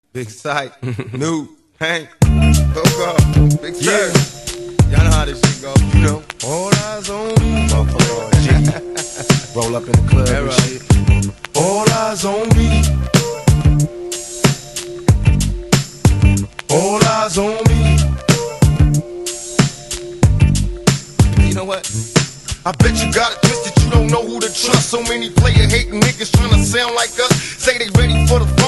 Big Sight, New, Hank, Coco, Big Sight. Y'all know how this shit go. You know. All eyes on me. Motherfucker on G. Roll up in the club and shit. All eyes on me. All eyes on me. You know what? I bet you got it twisted, you don't know who to trust. So many player hating niggas trying to sound like us. Say they ready for the